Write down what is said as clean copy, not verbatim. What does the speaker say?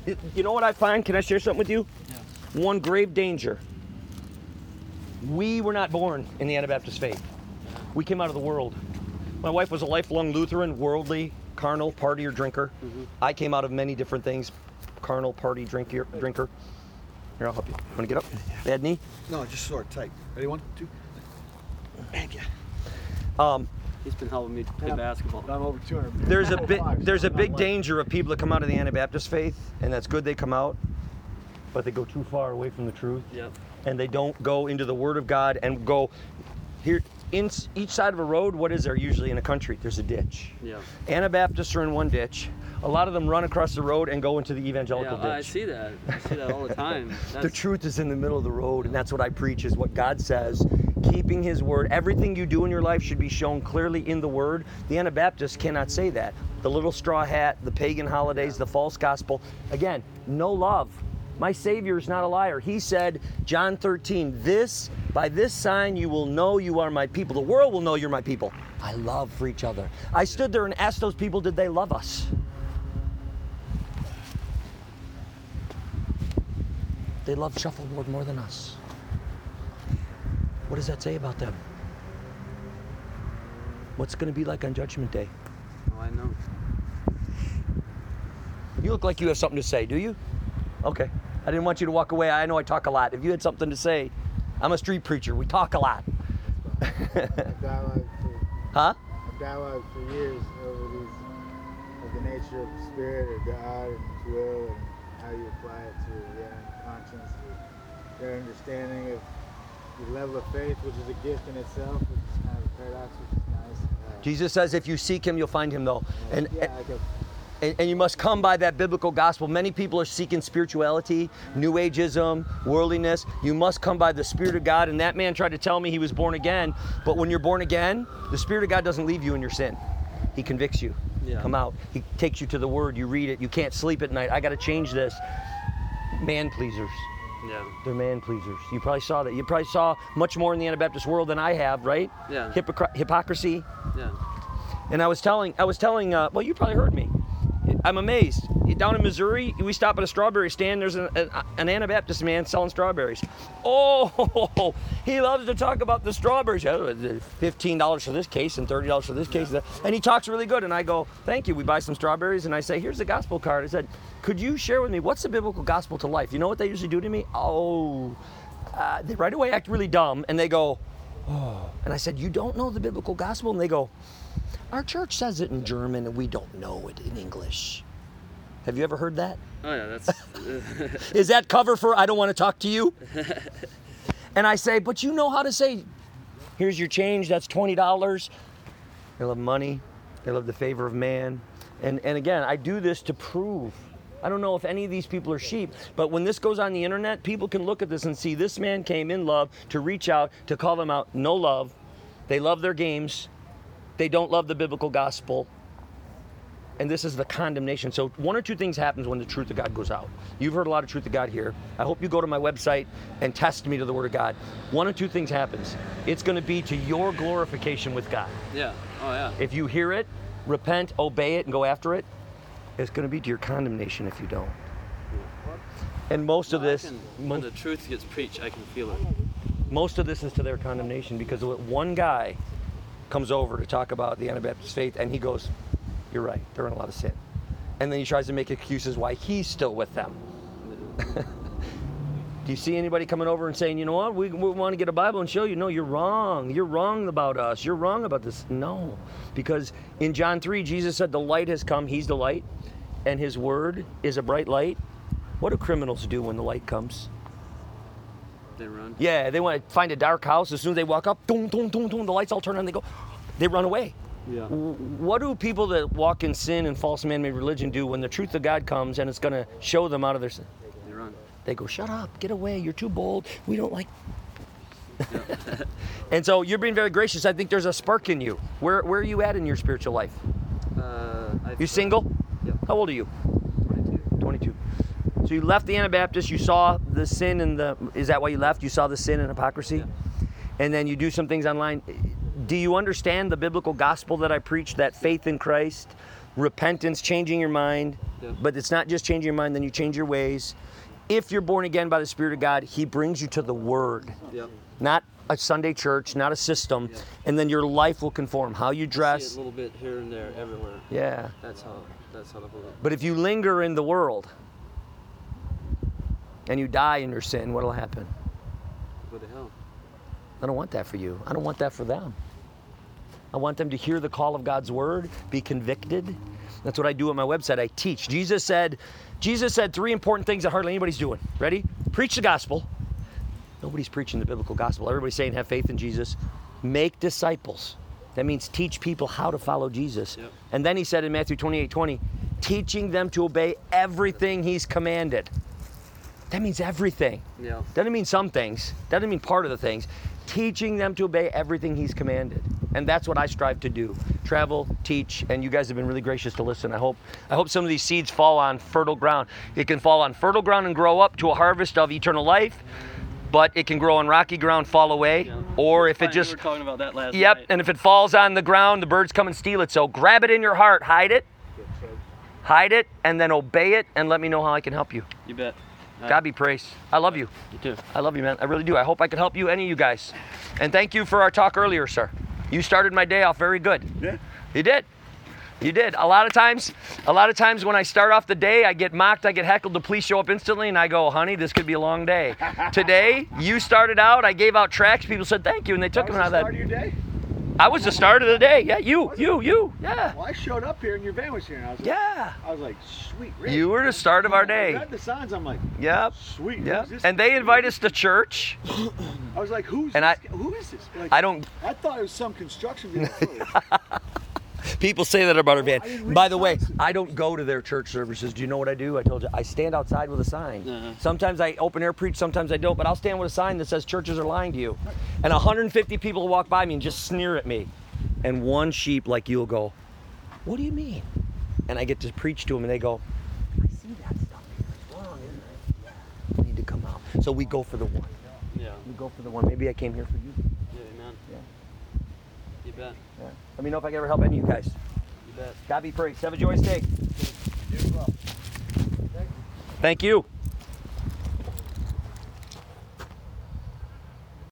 You know what I find? Can I share something with you? Yeah. One grave danger. We were not born in the Anabaptist faith. We came out of the world. My wife was a lifelong Lutheran, worldly, carnal, partier, drinker. Mm-hmm. I came out of many different things. Carnal, party, drinker. Here, I'll help you. Want to get up? Bad knee? No, just sort of tight. Ready? 1, 2. Thank you. He's been helping me play basketball. I'm over 200. There's a big danger of people that come out of the Anabaptist faith, and that's good they come out, but they go too far away from the truth. Yep. And they don't go into the Word of God and go here. In each side of a road, what is there usually in a country? There's a ditch. Yeah. Anabaptists are in one ditch. A lot of them run across the road and go into the evangelical ditch. I see that. I see that all the time. The truth is in the middle of the road, and that's what I preach, is what God says. Keeping His Word. Everything you do in your life should be shown clearly in the Word. The Anabaptists cannot say that. The little straw hat, the pagan holidays, the false gospel. Again, no love. My Savior is not a liar. He said, John 13, by this sign you will know you are my people. The world will know you're my people. I love for each other. I stood there and asked those people, did they love us? They love shuffleboard more than us. What does that say about them? What's it going to be like on Judgment Day? Oh, I know. You look like you have something to say, do you? Okay. I didn't want you to walk away. I know I talk a lot. If you had something to say, I'm a street preacher. We talk a lot. I've dialogued for years over these, of the nature of the Spirit or God and His will and how you apply it to conscience, their understanding of the level of faith, which is a gift in itself, which is kind of a paradox, which is nice. Jesus says, if you seek Him, you'll find Him, though. And you must Yeah. come by that biblical gospel. Many people are seeking spirituality, New Ageism, worldliness. You must come by the Spirit of God. And that man tried to tell me he was born again. But when you're born again, the Spirit of God doesn't leave you in your sin. He convicts you. Yeah. Come out. He takes you to the Word. You read it. You can't sleep at night. I got to change this. Man pleasers. Yeah. They're man pleasers. You probably saw that. You probably saw much more in the Anabaptist world than I have, right? Yeah. Hypocrisy. Yeah. And I was telling, well, you probably heard me. I'm amazed. Down in Missouri, we stop at a strawberry stand. There's an Anabaptist man selling strawberries. Oh, he loves to talk about the strawberries. $15 for this case and $30 for this case. And he talks really good. And I go, thank you. We buy some strawberries. And I say, here's the gospel card. I said, could you share with me, what's the biblical gospel to life? You know what they usually do to me? They right away act really dumb. And they go, oh. And I said, you don't know the biblical gospel? And they go, our church says it in German and we don't know it in English. Have you ever heard that? Oh yeah, that's. Is that cover for I don't want to talk to you? And I say, but you know how to say, here's your change, that's $20. They love money. They love the favor of man. And again, I do this to prove. I don't know if any of these people are sheep, but when this goes on the internet, people can look at this and see this man came in love to reach out, to call them out. No love. They love their games. They don't love the biblical gospel. And this is the condemnation. So one or two things happens when the truth of God goes out. You've heard a lot of truth of God here. I hope you go to my website and test me to the Word of God. One or two things happens. It's going to be to your glorification with God. Yeah. Oh yeah. If you hear it, repent, obey it, and go after it, it's going to be to your condemnation if you don't. And most of this, when the truth gets preached, I can feel it. most of this is to their condemnation, because one guy comes over to talk about the Anabaptist faith and he goes, you're right, they're in a lot of sin. And then he tries to make excuses why he's still with them. Do you see anybody coming over and saying, you know what, we want to get a Bible and show you, no, you're wrong about us, you're wrong about this? No, because in John 3, Jesus said the light has come, he's the light, and his word is a bright light. What do criminals do when the light comes? They run. Yeah, they want to find a dark house. As soon as they walk up, boom, boom, boom, boom, the lights all turn on, they run away. Yeah. What do people that walk in sin and false man-made religion do when the truth of God comes and it's going to show them out of their sin? They run. They go, shut up, get away, you're too bold, we don't like... Yeah. And so you're being very gracious. I think there's a spark in you. Where are you at in your spiritual life? You single? Yeah. How old are you? 22. 22. So you left the Anabaptist, you saw the sin and is that why you left? You saw the sin and hypocrisy? Yeah. And then you do some things online. Do you understand the biblical gospel that I preach, that faith in Christ, repentance, changing your mind, Yeah. But it's not just changing your mind, then you change your ways. If you're born again by the Spirit of God, He brings you to the Word, Yep. not a Sunday church, not a system, and then your life will conform. How you See it dress. a little bit here and there, everywhere. Yeah. That's how the whole. But if you linger in the world and you die in your sin, what'll happen? What the hell? I don't want that for you. I don't want that for them. I want them to hear the call of God's Word, be convicted. That's what I do on my website. I teach. Jesus said 3 important things that hardly anybody's doing. Ready? Preach the gospel. Nobody's preaching the biblical gospel. Everybody's saying have faith in Jesus. Make disciples. That means teach people how to follow Jesus. Yep. And then He said in Matthew 28:20, teaching them to obey everything He's commanded. That means everything. Yeah. Doesn't mean some things. Doesn't mean part of the things. Teaching them to obey everything He's commanded. And that's what I strive to do. Travel, teach, and you guys have been really gracious to listen. I hope some of these seeds fall on fertile ground. It can fall on fertile ground and grow up to a harvest of eternal life, but it can grow on rocky ground, fall away, Yeah. or if it We just... were talking about that last Yep, night. and if it falls on the ground, the birds come and steal it. So grab it in your heart, hide it, and then obey it, and let me know how I can help you. You bet. God be praised. I love you. You too. I love you, man. I really do. I hope I can help you, any of you guys. And thank you for our talk earlier, sir. You started my day off very good. Yeah. You did. You did. A lot of times when I start off the day, I get mocked, I get heckled, the police show up instantly, and I go, honey, this could be a long day. Today, you started out, I gave out tracts, people said thank you, and they took them out of that. Start of your day? I was the start of the day. Yeah, you. Yeah. Well, I showed up here and your van was here, and I was like, Yeah. sweet. Rick. You were the start of our I day. read the signs. I'm like, Yep. sweet. Yep. who's this? And they invite us to church. I was like, who is And this? Who is this? Like, I don't... I thought it was some construction vehicle. People say that about our van. I didn't read By the way, signs. I don't go to their church services. Do you know what I do? I told you, I stand outside with a sign. Uh-huh. Sometimes I open air preach, sometimes I don't, but I'll stand with a sign that says churches are lying to you. And 150 people will walk by me and just sneer at me. And one sheep like you will go, what do you mean? And I get to preach to them and they go, I see that stuff here. It's wrong, isn't it? Yeah. You need to come out. So we go for the one. Yeah. We go for the one. Maybe I came here for you. Yeah, man. Yeah. You bet. Yeah. Let me know if I can ever help any of you guys. You bet. God be praised. Have a joy steak. Thank you.